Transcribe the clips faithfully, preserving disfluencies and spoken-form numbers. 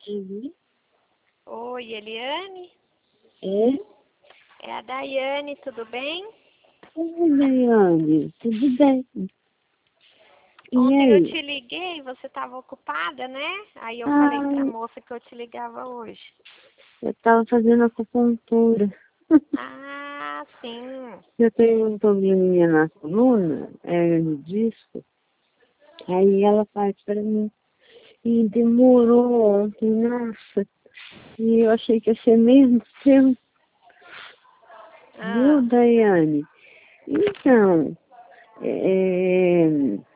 Uhum. Oi, Eliane? É? É a Daiane, tudo bem? Oi, Daiane, tudo bem? E Ontem eu aí? te liguei, você estava ocupada, né? Aí eu falei para a Ah, moça que eu te ligava hoje. eu tava fazendo acupuntura. Ah, sim. Eu tenho um probleminha na coluna, é, no disco. Aí ela faz pra mim. E demorou ontem, nossa. E eu achei que ia ser mesmo tempo, viu, Ah, Daiane? Então, é,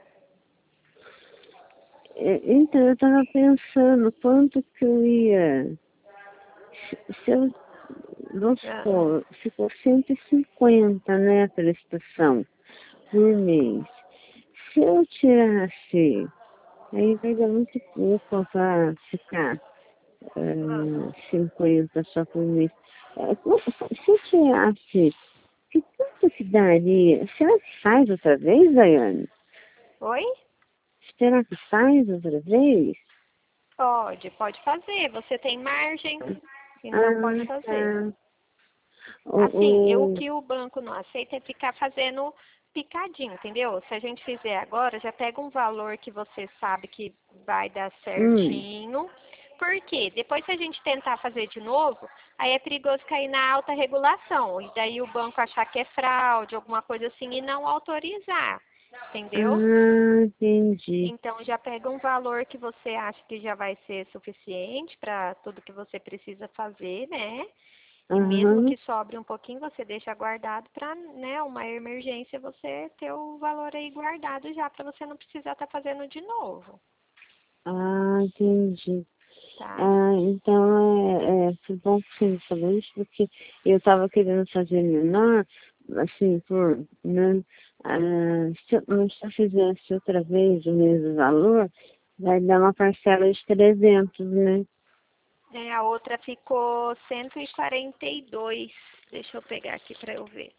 é, então eu tava pensando quanto que eu ia. Se se eu, vamos ah, supor, ficou cento e cinquenta, né, a prestação por mês. Se eu tirasse, aí vai dar muito pouco para ficar uh, cinquenta só por mês. Eh, Se eu tirasse, que quanto que daria? Será que faz outra vez, Daiane? oi? Será que faz outra vez? Pode, pode fazer. Você tem margem, então pode Ah, fazer. tá. O, Assim, eu, o o, que o banco não aceita é ficar fazendo picadinho, entendeu? Se a gente fizer agora, já pega um valor que você sabe que vai dar hum, certinho. Por quê? Depois, se a gente tentar fazer de novo, aí é perigoso cair na alta regulação. E daí o banco achar que é fraude, alguma coisa assim, e não autorizar. Entendeu? ah, entendi. Então, já pega um valor que você acha que já vai ser suficiente para tudo que você precisa fazer, né? E mesmo Aham. que sobre um pouquinho, você deixa guardado para, né, uma emergência, você ter o valor aí guardado já, para você não precisar estar fazendo de novo, Ah, entendi. tá? Ah, então é, é foi bom que você me falou isso, porque eu estava querendo fazer menor, assim, por, né? Ah, se, eu- mas se eu fizesse outra vez o mesmo valor, vai dar uma parcela de trezentos, né? É, a outra ficou cento e quarenta e dois. Deixa eu pegar aqui para eu ver.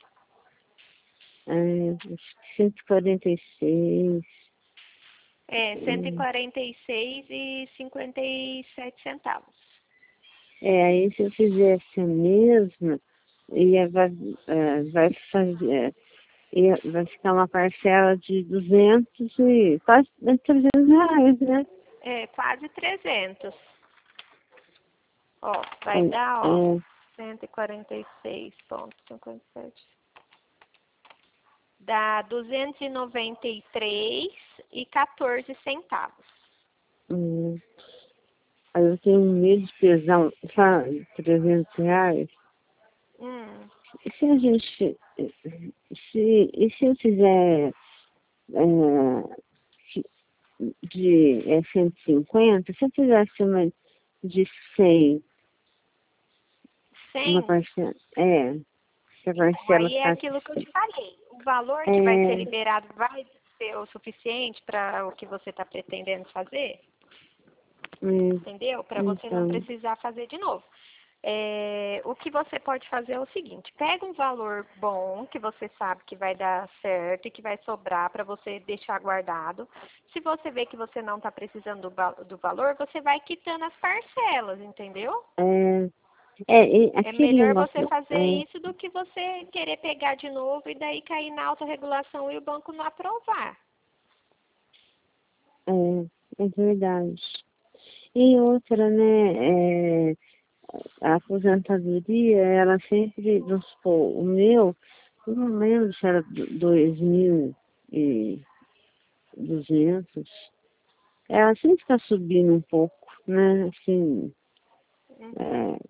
É, cento e quarenta e seis. É, cento e quarenta e seis e cinquenta e sete centavos. É, aí se eu fizesse a mesma, ia, vai, é, vai fazer, ia, vai ficar uma parcela de duzentos e quase trezentos reais, né? É, quase trezentos. Ó, vai É, dar, ó, é, cento e quarenta e seis vírgula cinquenta e sete. Dá duzentos e noventa e três e quatorze centavos. hum, aí eu tenho medo de pesar, sabe, trezentos reais. Hum, E se a gente, se, e se eu fizer é, de é, cento e cinquenta, se eu fizesse uma de cem, uma cem. parcela, é, se a Então, parcela aí é ficasse, aquilo que eu te falei. O valor que vai ser é, liberado vai ser o suficiente para o que você está pretendendo fazer, hum, entendeu? Para você não então, precisar fazer de novo. É, o que você pode fazer é o seguinte: pega um valor bom que você sabe que vai dar certo e que vai sobrar para você deixar guardado. Se você vê que você não está precisando do, va- do valor, você vai quitando as parcelas, entendeu? é, é, e É aquele melhor você negócio, fazer é, isso do que você querer pegar de novo e daí cair na autorregulação e o banco não aprovar. é, é verdade. E outra, né, é, a aposentadoria, ela sempre, vamos supor, o meu, eu não lembro se era dois mil e duzentos, ela sempre está subindo um pouco, né, assim, Uhum. é,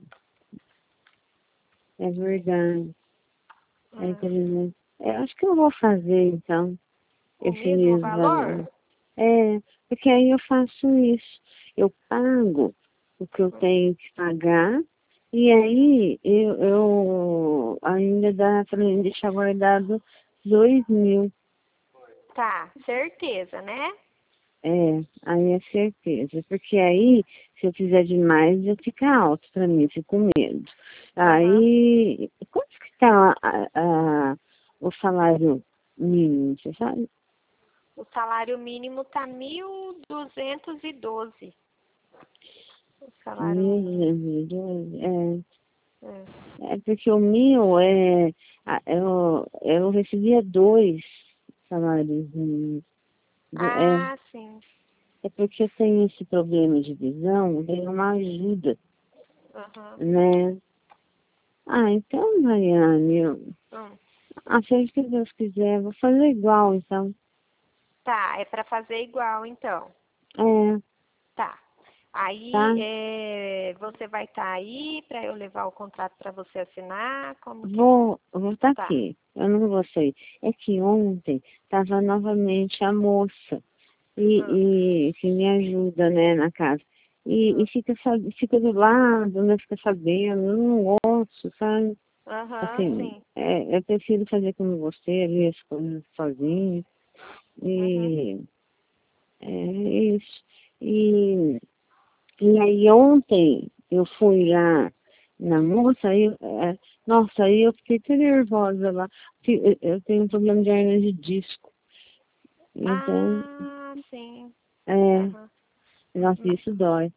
é verdade, é Hum. interessante. É, acho que eu vou fazer, então, O esse mesmo mesmo valor? valor. É, porque aí eu faço isso, eu pago o que eu tenho que pagar, e aí eu, eu ainda dá para mim deixar guardado dois mil. Tá, certeza, né? É, aí é certeza. Porque aí, se eu fizer demais, já fica alto para mim, eu fico com medo. Aham. Aí, quanto que está a, a, o salário mínimo, você sabe? O salário mínimo tá mil duzentos e doze. O salário mínimo. mínimo, é, É. é porque o meu é, a- eu, eu recebia dois salários mínimos. É, Ah, sim. é porque eu tenho esse problema de visão, tem uma ajuda, Aham. né? Ah, então, Mariane, eu, Hum. ah, seja o que Deus quiser, eu vou fazer igual, então. Tá, é pra fazer igual, então. É, Tá. Aí, tá? é, você vai estar aí para eu levar o contrato para você assinar? Como que Vou, vou estar tá? aqui. Eu não vou sair. É que ontem estava novamente a moça Hum, e, e que me ajuda, né, na casa. E, hum. e fica, sab- fica do lado, né, fica sabendo, eu não gosto, sabe? Aham, Assim, sim. é, eu prefiro fazer como você, ali as coisas sozinho. Uhum. E é isso. E, e aí ontem eu fui lá na moça, aí, eu- é, nossa, aí eu fiquei tão nervosa lá. que Eu eu tenho um problema de hernia de disco. Então, Ah, sim. é, Aham. nossa, Ma- isso dói.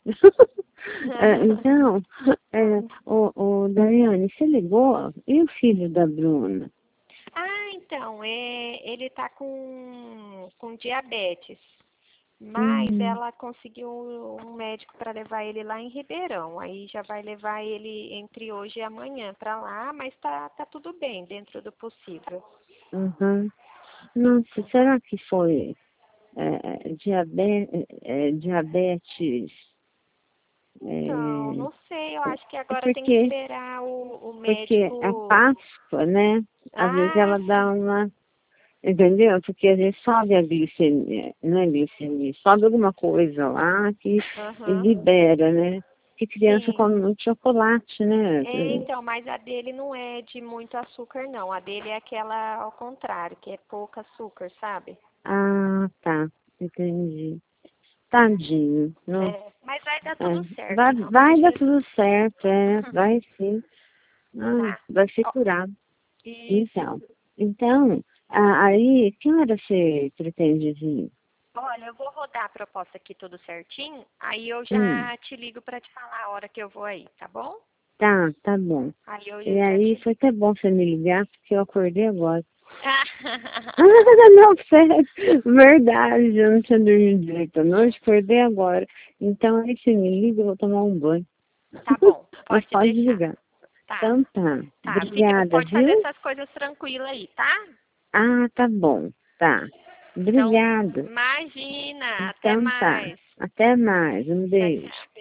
É, então, é, Hum. o, o Daiane, você ligou? E o filho da Bruna? Ah, então, é, ele tá com, com diabetes, mas Uhum, ela conseguiu um médico para levar ele lá em Ribeirão. Aí já vai levar ele entre hoje e amanhã para lá, mas tá, tá tudo bem, dentro do possível. uhum. Nossa, será que foi é, diabe- é, diabetes? Então, É, não sei, eu acho que é agora tem que porque, esperar o, o porque a médico. Páscoa, né? Às vezes Ah, ela dá sim. uma. Entendeu? Porque às vezes sobe a glicemia, não é glicemia, sobe alguma coisa lá que Aham. libera, né? Que criança Sim. come muito chocolate, né? É, então, mas a dele não é de muito açúcar, não. A dele é aquela ao contrário, que é pouco açúcar, sabe? Ah, tá. Entendi. Tadinho. Não, É, mas vai dar tudo é. certo, Vai, em nome de vai dar Jesus. tudo certo, é. Vai sim. Ah, Tá. vai ser Ó, curado. isso. Então, então, ah, aí, que hora você pretende vir? Olha, eu vou rodar a proposta aqui tudo certinho, aí eu Hum, já te ligo pra te falar a hora que eu vou aí, tá bom? tá, tá bom. Aí eu E já aí, te foi ligo. até bom você me ligar, porque eu acordei agora. Ah, não, sério, verdade, eu não tinha dormido direito à noite, acordei agora. Então, aí você me liga, eu vou tomar um banho. Tá bom, Mas pode pode deixar. ligar. Tá, Então tá, tá. Fica, obrigada, pode fazer viu? essas coisas tranquilas aí, tá? Ah, tá bom, tá. Então, Obrigada. imagina. Até Então tá, mais. até mais, um Tchau, beijo. tchau.